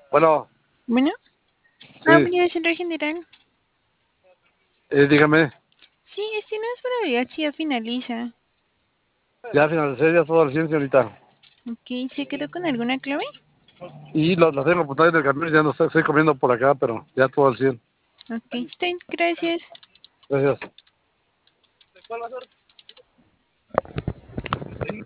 Bueno, Bueno, sí, María Centro General. dígame, Sí, no es para ver si ya finaliza. ya finalicé ya todo al 100, señorita. Ok, ¿se quedó con alguna clave? Y lo tengo apuntado en el camión, ya no estoy comiendo por acá, pero ya todo al 100. Ok, está bien, gracias. Gracias.